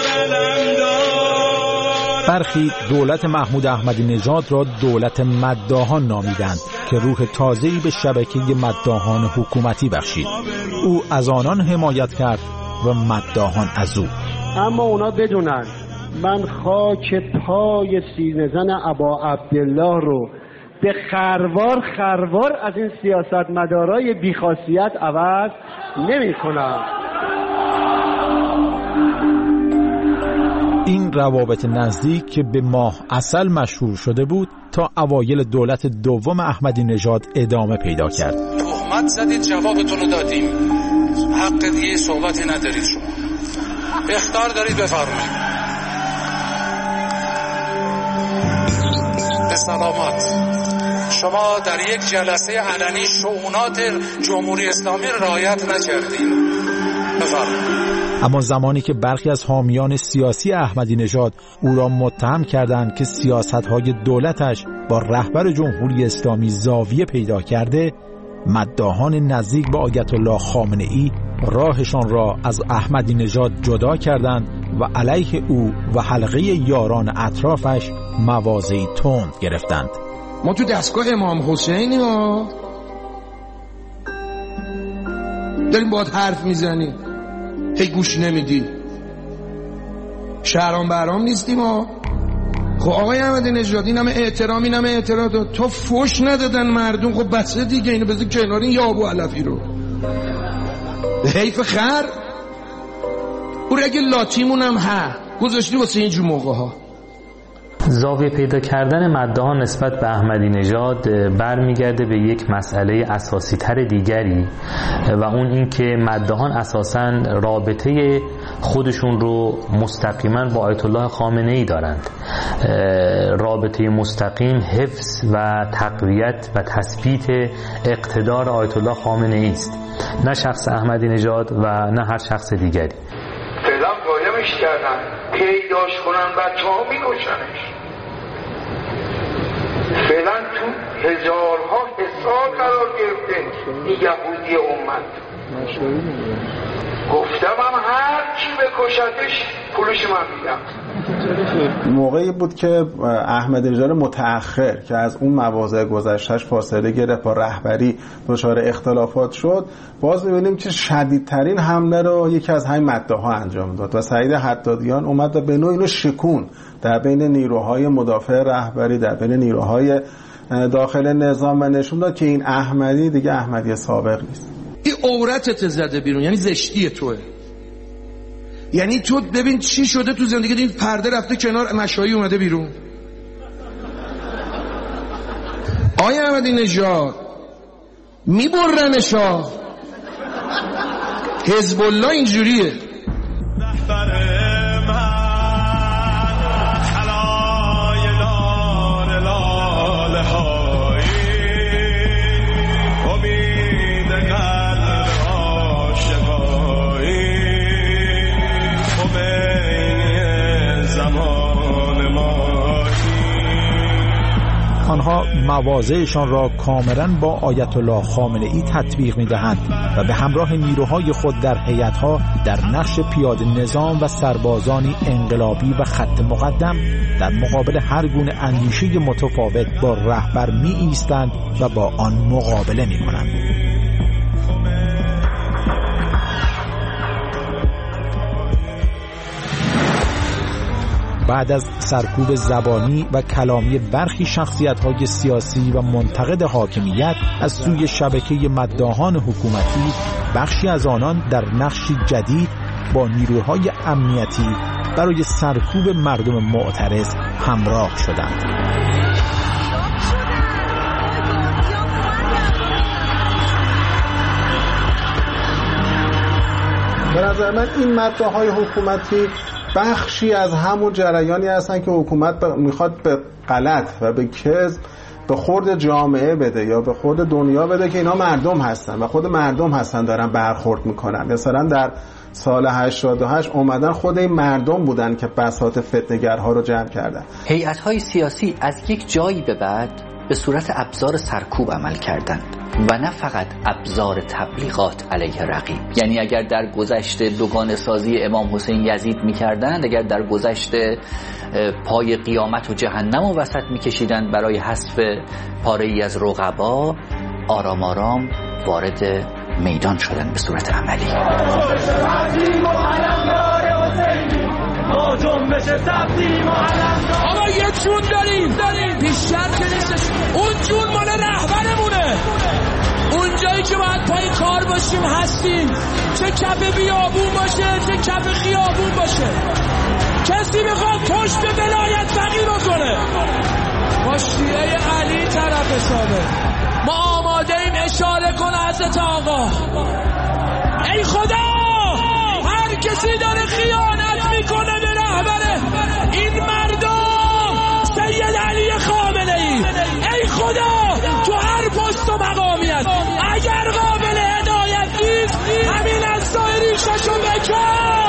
برخی دولت محمود احمدی نژاد را دولت مداحان نامیدند که روح تازه‌ای به شبکه مداحان حکومتی بخشید. او از آنان حمایت کرد و مداحان از او. اما اونا بدونن من خاک پای سینه‌زن ابا عبدالله رو به خروار از این سیاستمدارای بیخاصیت عوض نمی کنم. این روابط نزدیک که به ماه عسل مشهور شده بود تا اوایل دولت دوم احمدی نژاد ادامه پیدا کرد. تهمت زدید، جوابتون رو دادیم، حق دیگه صحبتی ندارید، شما اخطار دارید، بفرمایید. به سلامت. شما در یک جلسه علنی شؤونات جمهوری اسلامی رعایت نکردین. بفرمایید. اما زمانی که برخی از حامیان سیاسی احمدی نژاد او را متهم کردند که سیاست‌های دولتش با رهبر جمهوری اسلامی زاویه پیدا کرده، مداحان نزدیک به آیت الله خامنه‌ای راهشان را از احمدی نژاد جدا کردند و علیه او و حلقه یاران اطرافش مواضعی تند گرفتند. ما تو دستگاه امام حسینی ها داریم باهات حرف میزنیم، هی گوش نمیدی، شهرام برام نیستیم ها. خب آقای احمدی نژاد این همه احترام، این همه اعتراض، تو فوش ندادن مردم، خب بسه دیگه، اینو بذار کنار این یابو علفی رو. حیف خر او رگه لاتیمون هم گذاشتی واسه اینجور موقع ها. زاویه پیدا کردن مداحان نسبت به احمدی نژاد برمیگرده به یک مسئله اساسی تر دیگری و اون این که مداحان اساساً رابطه خودشون رو مستقیما با آیت الله خامنه‌ای دارند. رابطه مستقیم حفظ و تقویت و تثبیت اقتدار آیت الله خامنه‌ای است، نه شخص احمدی نژاد و نه هر شخص دیگری. فعلا قایمش کردن، پیداش کنن بچه ها میکشنش. فعلا تو هزارها حساب قرار گرفته این یهودی امت. گفتم هم هر چی بکشتش پولش من میدم. موقعی بود که احمدی نژاد متأخر که از اون مواضع گذشتهش فاصله گرفت، با رهبری دچار اختلافات شد، باز می‌بینیم که شدیدترین حمله رو یکی از همین مداح‌ها انجام داد و سعید حدادیان اومد و به نوعی اینو شکون در بین نیروهای مدافع رهبری، در بین نیروهای داخل نظام و نشون داد که این احمدی دیگه احمدی سابق نیست. این عورتت زده بیرون، یعنی زشتی توه. یعنی تو ببین چی شده تو زندگی، این پرده رفته کنار، مشایی اومده بیرون. آیا احمدی نژاد میبرنشا، حزب الله اینجوریه. آنها مواضعشان را کاملا با آیت الله خامنه‌ای تطبیق می‌دهند و به همراه نیروهای خود در هیئت‌ها در نقش پیاده نظام و سربازانی انقلابی و خط مقدم در مقابل هر گونه اندیشه متفاوت با رهبر می‌ایستند و با آن مقابله می‌کنند. بعد از سرکوب زبانی و کلامی برخی شخصیت‌های سیاسی و منتقد حاکمیت از سوی شبکه مداحان حکومتی، بخشی از آنان در نقشی جدید با نیروهای امنیتی برای سرکوب مردم معترض همراه شدند. به نظر من این مداح‌های حکومتی بخشی از همون جریانی هستن که حکومت میخواد به غلط و به کذب به خورد جامعه بده یا به خورد دنیا بده که اینا مردم هستن و خود مردم هستن دارن برخورد میکنن. مثلا در سال 88 اومدن خود این مردم بودن که بساط فتنه‌گرها رو جمع کردن. هیئت‌های سیاسی از یک جایی به بعد به صورت ابزار سرکوب عمل کردند و نه فقط ابزار تبلیغات علیه رقیب. یعنی اگر در گذشته دوگانه سازی امام حسین یزید می‌کردند، اگر در گذشته پای قیامت و جهنم و وسط می‌کشیدند برای حذف پاره‌ای از رقبا، آرام آرام وارد میدان شدن به صورت عملی. آقا یه جون داریم بیشتر که نیستش، اون جون مال رهبرمونه. اون جایی که باید پای کار باشیم هستیم، چه کف بیابون باشه چه کف خیابون باشه. کسی میخواد پشت ولایت فقیر رو کنه، با شیعه علی طرف حسابه. ما آماده ایم اشاره کنه حضرت آقا. ای خدا، هر کسی داره خیانت میکنه به رهبره این مردم سید علی خامنه ای، ای خدا تو هر پست و مقامیت اگر قابل هدایت نیست همین از سایری ششو بکن.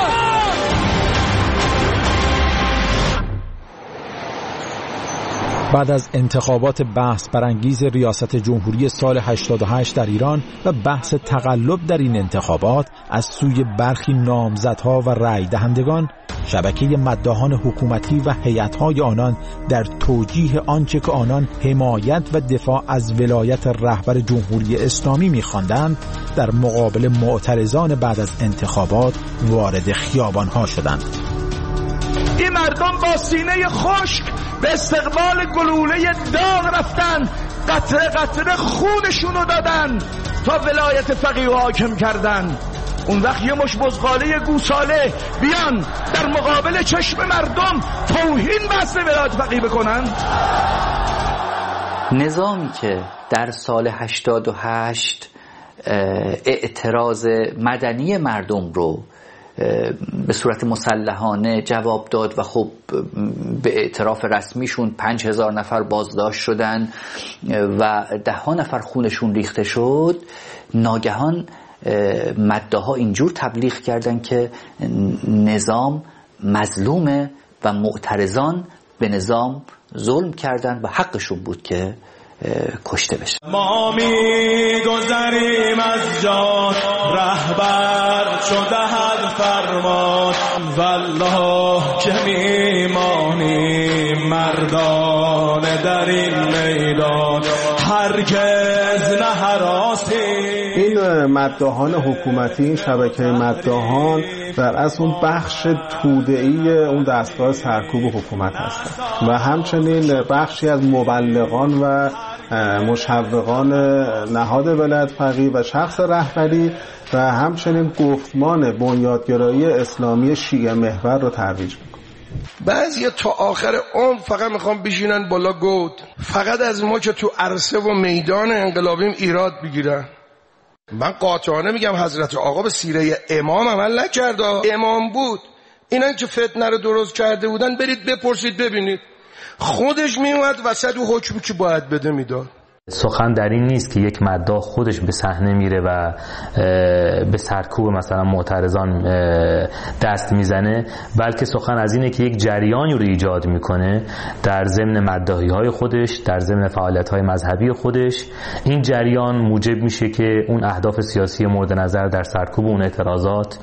بعد از انتخابات بحث برانگیز ریاست جمهوری سال 88 در ایران و بحث تقلب در این انتخابات از سوی برخی نامزدها و رأی دهندگان، شبکه مداحان حکومتی و هیئت‌های آنان در توجیه آنچه که آنان حمایت و دفاع از ولایت رهبر جمهوری اسلامی می‌خواندند، در مقابل معترضان بعد از انتخابات وارد خیابان‌ها شدند. این مردم با سینه خشک به استقبال گلوله داغ رفتن، قطره قطره خونشونو دادن تا ولایت فقیه حاکم کردن. اون وقت یه مش بزغاله گوساله بیان در مقابل چشم مردم توهین بحث ولایت فقیه بکنن. نظامی که در سال 88 اعتراض مدنی مردم رو به صورت مسلحانه جواب داد و خب به اعتراف رسمیشون 5000 نفر بازداشت شدن و 10 نفر خونشون ریخته شد، ناگهان مداها اینجور تبلیغ کردن که نظام مظلومه و معترضان به نظام ظلم کردن و حقشون بود که کشته بشه. ما می‌گذریم از جان، رهبر شده هر فرمان، والله که میمانیم مردان در این میدان، هرگز نه هراسی. این مداحان حکومتی، این شبکه مداحان در اصل اون بخش توده‌ای اون دستگاه سرکوب حکومت هستند و همچنین بخشی از مبلغان و مشوقان نهاد ولایت فقیه و شخص رهبری و همچنین گفتمان بنیادگرایی اسلامی شیعه محور رو ترویج می‌کنه. بعضی تا آخر عمر فقط میخوام بشینن بالا گود، فقط از ما که تو عرصه و میدان انقلابیم ایراد بگیرن. من قاطعانه میگم حضرت آقا به سیره امام عمل نکرد. امام بود. اینا که فتنه رو درست کرده بودن برید بپرسید ببینید. خودش میومد وسط و حکمی که باید بده میداد. سخن در این نیست که یک مداح خودش به صحنه میره و به سرکوب مثلا معترضان دست میزنه، بلکه سخن از اینه که یک جریانی رو ایجاد میکنه در ضمن مداحی‌های خودش، در ضمن فعالیت‌های مذهبی خودش. این جریان موجب میشه که اون اهداف سیاسی مورد نظر در سرکوب اون اعتراضات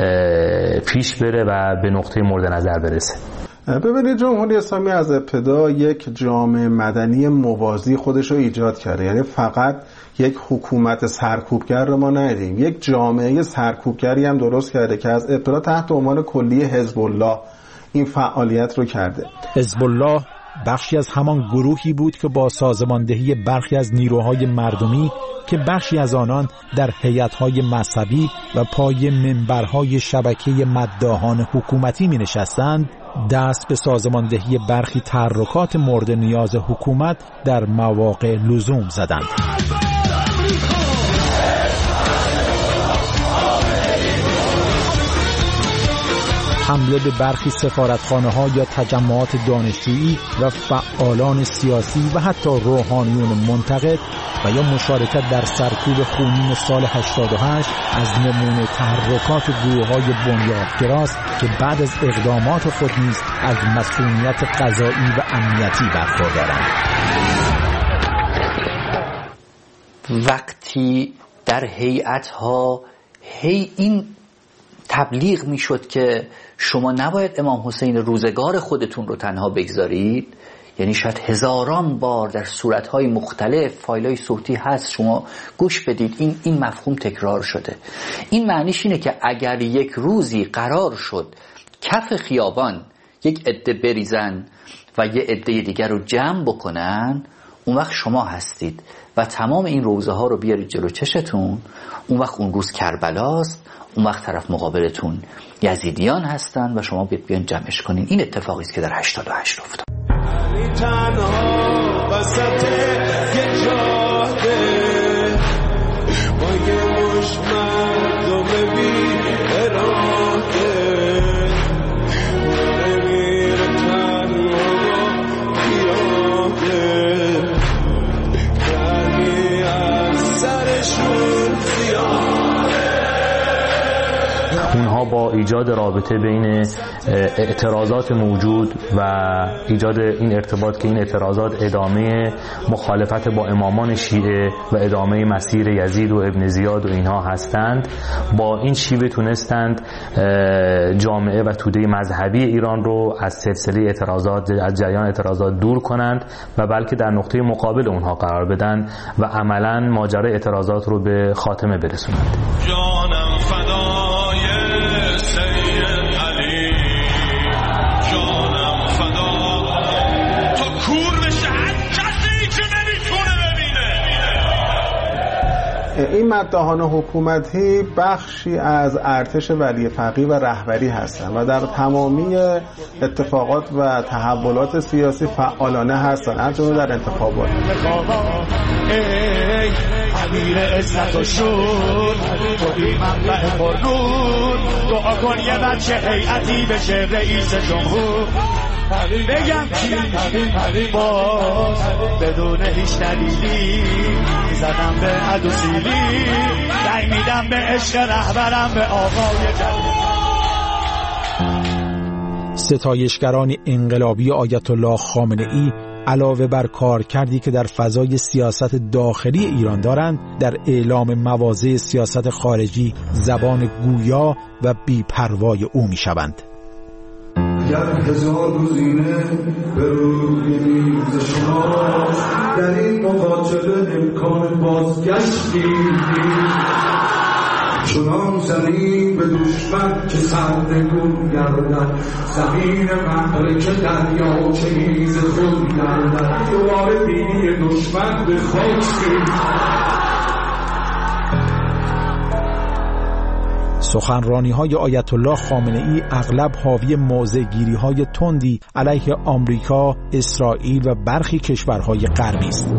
پیش بره و به نقطه مورد نظر برسه. ببینید جمهوری اسلامی از ابتدا یک جامعه مدنی موازی خودش رو ایجاد کرده، یعنی فقط یک حکومت سرکوبگر رو ما ندیدیم، یک جامعه سرکوبگری هم درست کرده که از ابتدا تحت عنوان کلی حزب الله این فعالیت رو کرده. حزب الله بخشی از همان گروهی بود که با سازماندهی برخی از نیروهای مردمی که بخشی از آنان در هیئت‌های مذهبی و پای منبرهای شبکه مداحان حکومتی می‌نشستند، دست به سازماندهی برخی تحرکات مورد نیاز حکومت در مواقع لزوم زدند. حمله به برخی سفارتخانه‌ها یا تجمعات دانشجویی و فعالان سیاسی و حتی روحانیون منتقد و یا مشارکت در سرکوب خونین سال 88 از نمونه تحرکات گروه‌های بنیادگراست که بعد از اقدامات خود نیز از مسئولیت قضایی و امنیتی برخوردارند. وقتی در هیئت‌ها این تبلیغ میشد که شما نباید امام حسین روزگار خودتون رو تنها بگذارید، یعنی شاید هزاران بار در صورتهای مختلف فایلای صوتی هست شما گوش بدید، این مفهوم تکرار شده. این معنیش اینه که اگر یک روزی قرار شد کف خیابان یک عده بریزن و یه عده دیگر رو جمع بکنن، اون وقت شما هستید و تمام این روزه ها رو بیارید جلو چشتون. اون وقت اون روز کربلاست، اون وقت طرف مقابلتون یزیدیان هستن و شما بیان جمعش کنین. این اتفاقی است که در 88 افتاد. تنها وسط یه جاده با یه مش مردم بی اراده نمیره تنها پیاده گرمی از سرشون زیاده. اونها با ایجاد رابطه بین اعتراضات موجود و ایجاد این ارتباط که این اعتراضات ادامه مخالفت با امامان شیعه و ادامه مسیر یزید و ابن زیاد و اینها هستند، با این شیوه تونستند جامعه و توده مذهبی ایران رو از سلسله اعتراضات، از جریان اعتراضات دور کنند و بلکه در نقطه مقابل اونها قرار بدن و عملاً ماجرای اعتراضات رو به خاتمه برسونند. جانم فدای سید علی، جانم فدا تو کور بشه هر کسی که نمیتونه ببینه. این مداحان حکومتی بخشی از ارتش ولی فقیه و رهبری هستند و در تمامی اتفاقات و تحولات سیاسی فعالانه هستند، همچنین در انتخابات. ای امیر عزت و شور، توی منبع پرنور، دعا کن یه بچه هیئتی بشه رئیس جمهور. بگم کی باز بدون هیچ دلیلی زدم به عدو سیلی، رای میدم به عشق رهبرم به آقای جلیلی. ستایشگران انقلابی آیت الله خامنه ای علاوه بر کار کردی که در فضای سیاست داخلی ایران دارند، در اعلام مواضع سیاست خارجی زبان گویا و بی‌پروای او میشوند. گر هزار گزینه به روی میز شماست، در این مقاتله امکان بازگشتی چنان زمین به دشمن که سرنگون گردد، زمین معرکه دریا چه میز خود گردد، دوباره بینی دشمن به خاک سخنرانی‌های آیت الله خامنه ای اغلب حاوی موضع‌گیری‌های تندی علیه آمریکا، اسرائیل و برخی کشورهای غربی است.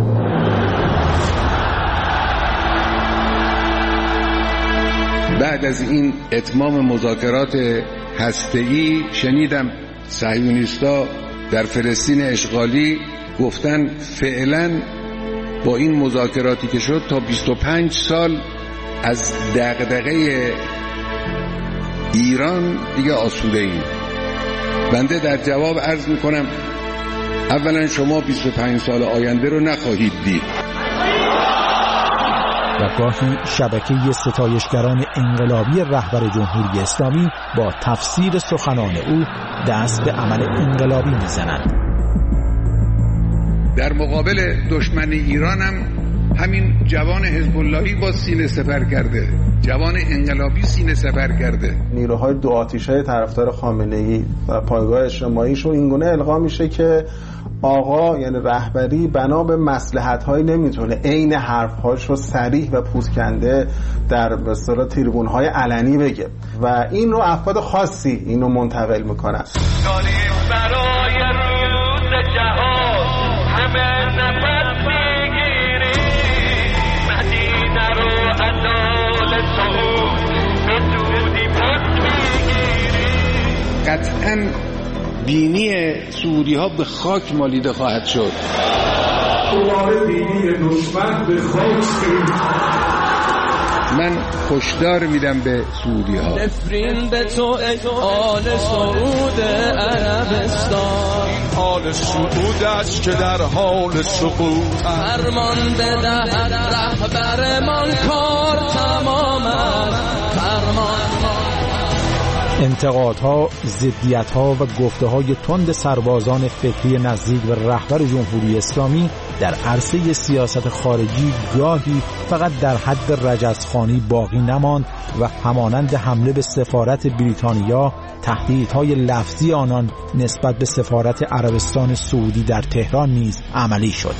بعد از این اتمام مذاکرات هسته‌ای شنیدم صهیونیست‌ها در فلسطین اشغالی گفتن فعلا با این مذاکراتی که شد تا 25 سال از دغدغه ایران دیگه آسوده ایم. بنده در جواب عرض میکنم اولا شما 25 سال آینده رو نخواهید دید. و گاهی شبکه ستایشگران انقلابی رهبر جمهوری اسلامی با تفسیر سخنان او دست به عمل انقلابی میزنند. در مقابل دشمن ایران هم همین جوان حزب اللهی با سینه سپر کرده، جوان انقلابی سینه سپر کرده. نیروهای دو آتیشه طرفدار خامنه‌ای و پایگاه اجتماعیشون اینگونه القا میشه که آقا یعنی رهبری بنا به مصلحت‌هایی نمیتونه عین حرف‌هاش رو صریح و پوزکنده در بسیار تریبون‌های علنی بگه و این رو افراد خاصی اینو منتقل میکنن. برای روز جهان همه نفس میگیری، مدینه رو عدال تو به دودی پس میگیری. قطعاً بینی سعودی ها به خاک مالیده خواهد شد. بینی دشمن به خاک من هشدار میدم به سعودی ها. نفرین به تو ای آل سعود عربستان، حال سعود است که در حال سقوط، فرمان بدهد رهبرمان کار تمام است، فرمان. انتقادها، ضدیت‌ها و گفته‌های تند سربازان فکری نزدیک به رهبر جمهوری اسلامی در عرصه سیاست خارجی گاهی فقط در حد رجزخوانی باقی نماند و همانند حمله به سفارت بریتانیا، تهدیدهای لفظی آنان نسبت به سفارت عربستان سعودی در تهران نیز عملی شد.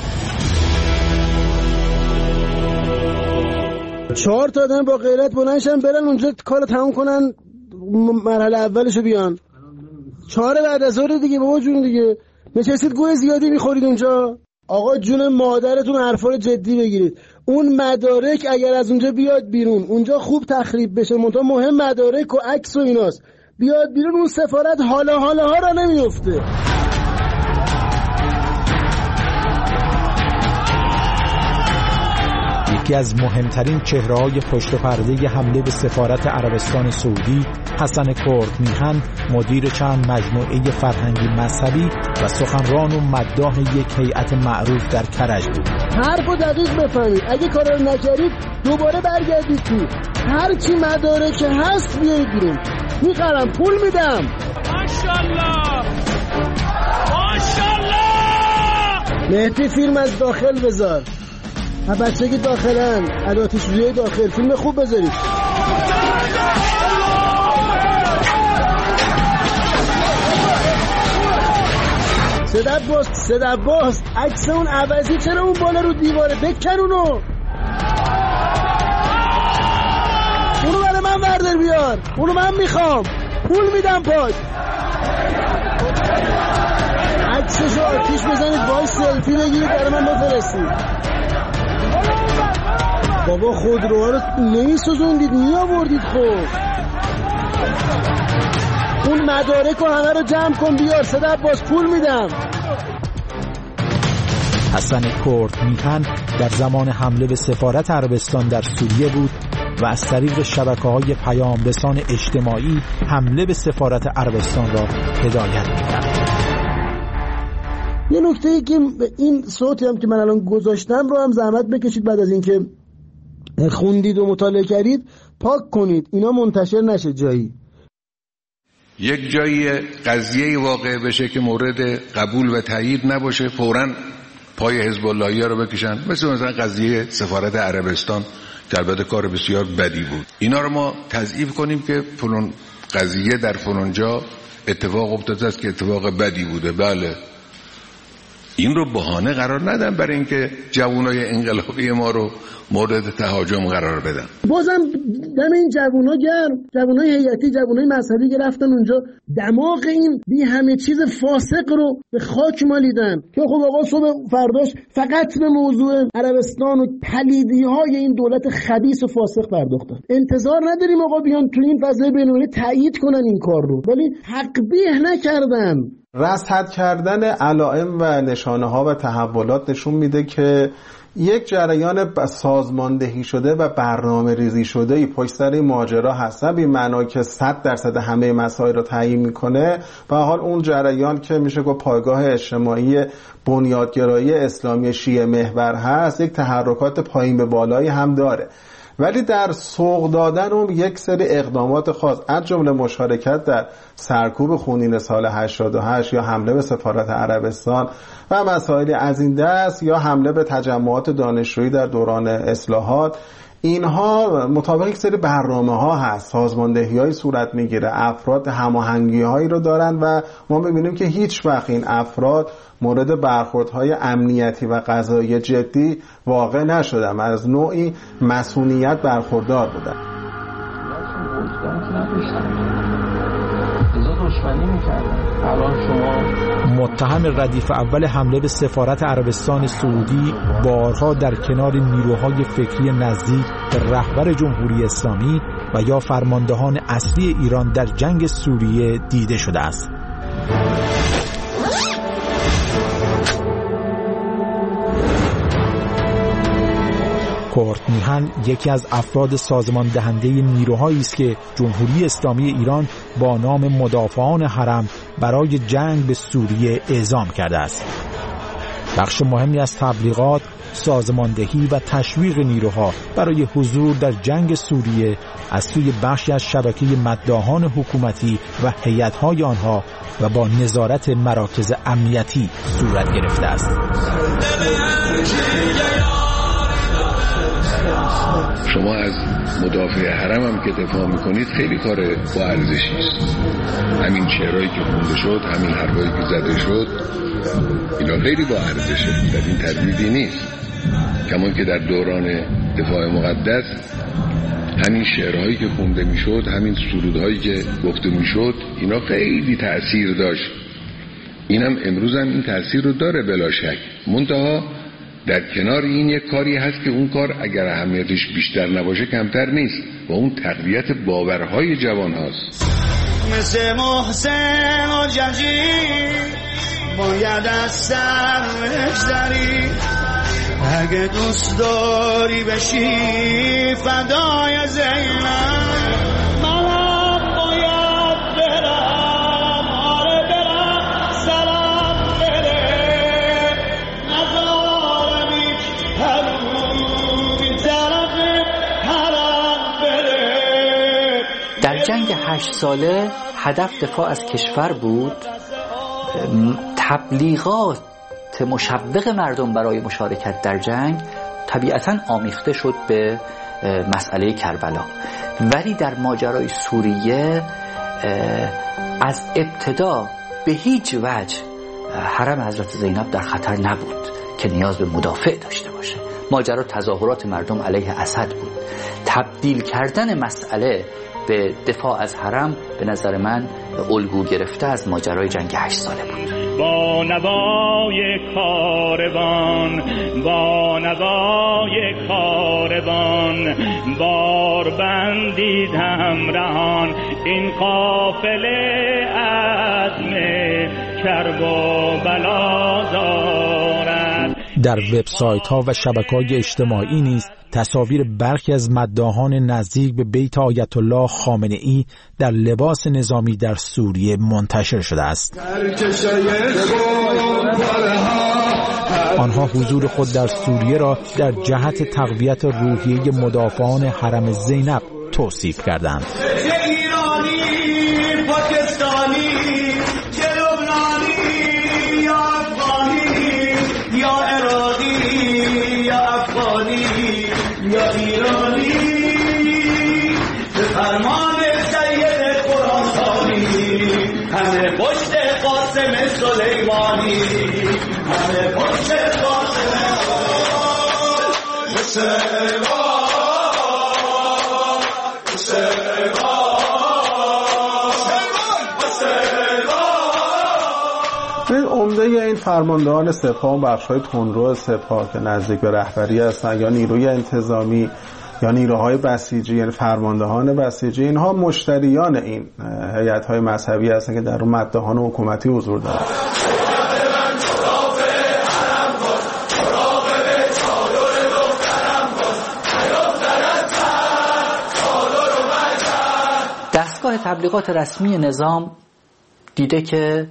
4 تا آدم با غیرت بلندشن برن اونجا کارو تموم کنن، مرحله اولشو بیان. 4 بعد از ظهر دیگه بابا جون دیگه نشستید گوه زیادی میخورید اونجا. آقا جون مادرتون حرفا رو جدی بگیرید. اون مدارک اگر از اونجا بیاد بیرون، اونجا خوب تخریب بشه، منتها مهم مدارک و عکس و ایناست، بیاد بیرون اون سفارت حالا ها را نمیفته. یکی از مهمترین چهره‌های پشت پرده حمله به سفارت عربستان سعودی، حسن کرد میهن، مدیر چند مجموعه فرهنگی مذهبی و سخنران و مداح یک هیئت معروف در کرج بود. حرفو دقیق بفهمید، اگه کارا رو نکردید دوباره برگردید تو. هر کی مدارک هست بیارید بیرون، میخرم، پول میدم. ماشاءالله ماشاءالله. مهدی فیلم از داخل بذار، بچه که داخلن، اداتش روی داخل، فیلم خوب بذارید. صدق باز عکس اون عوضی چرا اون بالا رو دیواره؟ بکن اونو برای من بردار بیار، اونو من میخوام، پول میدم پاک. عکسشو آتیش بزنید، وای سلفی بگیرید برای من بفرستید. بابا خودروها رو نمیسوزوندید، میآوردید. خب اون مدارک رو همه رو جمع کن بیار، صدق باز پول میدم. حسن کرد میهن در زمان حمله به سفارت عربستان در سوریه بود و از طریق شبکه‌های پیام‌رسان اجتماعی حمله به سفارت عربستان را هدایت می‌کرد. یه نکته‌ای که این صوتی هم که من الان گذاشتم رو هم زحمت بکشید بعد از اینکه خوندید و مطالعه کردید پاک کنید، اینا منتشر نشه جایی. یک جایی قضیه واقع بشه که مورد قبول و تایید نباشه، فوراً پای حزب اللهی رو بکشن، مثلا قضیه سفارت عربستان که البته کار بسیار بدی بود. اینا رو ما تضعیف کنیم که فلان قضیه در فلان جا اتفاق افتاده است که اتفاق بدی بوده. بله، این رو بهانه قرار ندن برای اینکه جوانای انقلابی ما رو مورد تهاجم قرار بدن. بازم دم این جوونا گرم، جوانای هیئتی، جوانای مذهبی که رفتن اونجا دماغ این بی همه چیز فاسق رو به خاک مالیدن که خب آقا صبح فرداش فقط به موضوع عربستان و پلیدی‌های این دولت خبیث و فاسق پرداختن. انتظار نداریم آقا بیان تو این فضای بین‌المللی تایید کنن این کار رو، ولی حق بیه نکردن. رصد کردن علائم و نشانه ها و تحولات نشون میده که یک جریان سازماندهی شده و برنامه ریزی شده ای پشت سر این ماجرا هست، نه به معنی که 100% همه مسائل رو تعیین میکنه. به حال اون جریان که میشه گفت پایگاه اجتماعی بنیادگرایی اسلامی شیعه محور هست، یک تحرکات پایین به بالایی هم داره، ولی در سوق دادن اون یک سری اقدامات خاص، از جمله مشارکت در سرکوب خونین سال 88 یا حمله به سفارت عربستان و مسائلی از این دست، یا حمله به تجمعات دانشجویی در دوران اصلاحات، اینها مطابق یک سری برنامه‌ها هست، سازماندهی‌های صورت میگیره، افراد هماهنگی‌هایی رو دارن و ما می‌بینیم که هیچ وقت این افراد مورد برخوردهای امنیتی و قضایی جدی واقع نشدن، از نوعی مسئولیت برخوردار بودن. متهم ردیف اول حمله به سفارت عربستان سعودی بارها در کنار نیروهای فکری نزدیک به رهبر جمهوری اسلامی و یا فرماندهان اصلی ایران در جنگ سوریه دیده شده است. کورت میهن یکی از افراد سازمان دهنده نیروهایی است که جمهوری اسلامی ایران با نام مدافعان حرم برای جنگ به سوریه اعزام کرده است. بخش مهمی از تبلیغات، سازماندهی و تشویق نیروها برای حضور در جنگ سوریه از سوی بخشی از شبکه مداحان حکومتی و هیئت‌های آنها و با نظارت مراکز امنیتی صورت گرفته است. شما از مدافع حرم هم که دفاع میکنید خیلی کار با ارزشی است. همین شعرهایی که خونده شد، همین حرفایی که زده شد، اینا خیلی با ارزشه. در این تردیدی نیست. کمان که در دوران دفاع مقدس همین شعرهایی که خونده میشد، همین سرودهایی که گفته میشد، اینا خیلی تأثیر داشت. اینم امروز هم این تأثیر رو داره بلا شک. منتها در کنار این یک کاری هست که اون کار اگر اهمیتش بیشتر نباشه کمتر نیست و اون تقویت باورهای جوان هاست. مثل محسن و جنجی باید از سر بگذری، اگه دوست داری بشی فدای زینب. در جنگ 8 ساله هدف دفاع از کشور بود. تبلیغات مشوق مردم برای مشارکت در جنگ طبیعتاً آمیخته شد به مسئله کربلا، ولی در ماجرای سوریه از ابتدا به هیچ وجه حرم حضرت زینب در خطر نبود که نیاز به مدافع داشته باشه. ماجرا تظاهرات مردم علیه اسد بود. تبدیل کردن مسئله به دفاع از حرم به نظر من الگو گرفته از ماجرای جنگ 8 ساله بود. با نوای کاروان، با نوای کاروان، بار بندید همراهان، این قافله عزم کرب و بلا دارد. در وبسایت‌ها و شبکه‌های اجتماعی نیز تصاویر برخی از مداحان نزدیک به بیت آیت الله خامنه‌ای در لباس نظامی در سوریه منتشر شده است. آنها حضور خود در سوریه را در جهت تقویت روحیه مدافعان حرم زینب توصیف کردند. یا ایرانی به فرمان سید خراسانی، همه پشت قاسم سلیمانی، همه پشت قاسم عمده این فرماندهان سپاه و بخش‌های تندرو سپاه که نزدیک به رهبری هستند یا نیروی انتظامی یا نیروهای بسیجی، یعنی فرماندهان بسیجی، اینها مشتریان این هیئت‌های مذهبی هستند که در اون مداحان حکومتی حضور دارند. دستگاه تبلیغات رسمی نظام دیده که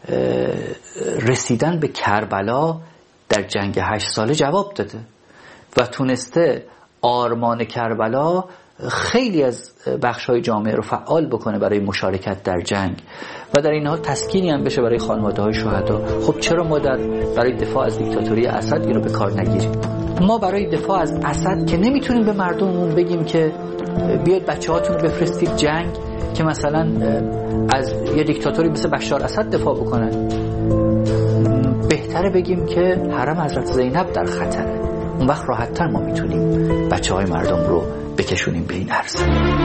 رسیدن به کربلا در جنگ 8 ساله جواب داده و تونسته آرمان کربلا خیلی از بخش‌های جامعه رو فعال بکنه برای مشارکت در جنگ و در این حال تسکینی هم بشه برای خانواده‌های شهدا. خب چرا ما برای دفاع از دیکتاتوری اسد اینو به کار نگیریم؟ ما برای دفاع از اسد که نمیتونیم به مردممون بگیم که بیاید بچه‌هاتون رو بفرستید جنگ که مثلا از یه دیکتاتوری مثل بشار اسد دفاع بکنن. بهتره بگیم که حرم حضرت زینب در خطره. اون وقت راحت‌تر ما میتونیم بچه‌های مردم رو بکشونیم به این عرصه.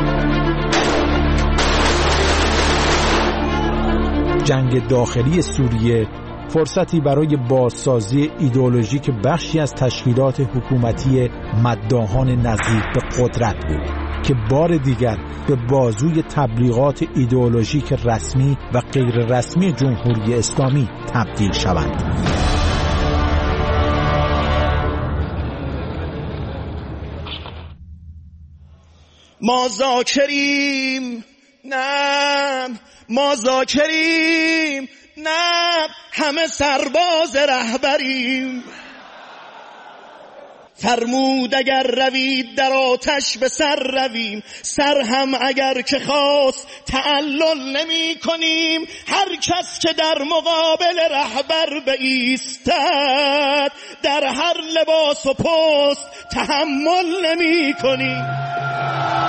جنگ داخلی سوریه فرصتی برای بازسازی ایدئولوژیک بخشی از تشکیلات حکومتی مداحان نزدیک به قدرت بود. که بار دیگر به بازوی تبلیغات ایدئولوژیک رسمی و غیر رسمی جمهوری اسلامی تبدیل شوند. ما ذاکریم نه، ما ذاکریم نه، همه سرباز رهبریم. فرمود اگر روید در آتش به سر رویم، سر هم اگر که خواست تعلل نمی کنیم. هر کس که در مقابل رهبر بایستد، در هر لباس و پست تحمل نمی کنیم.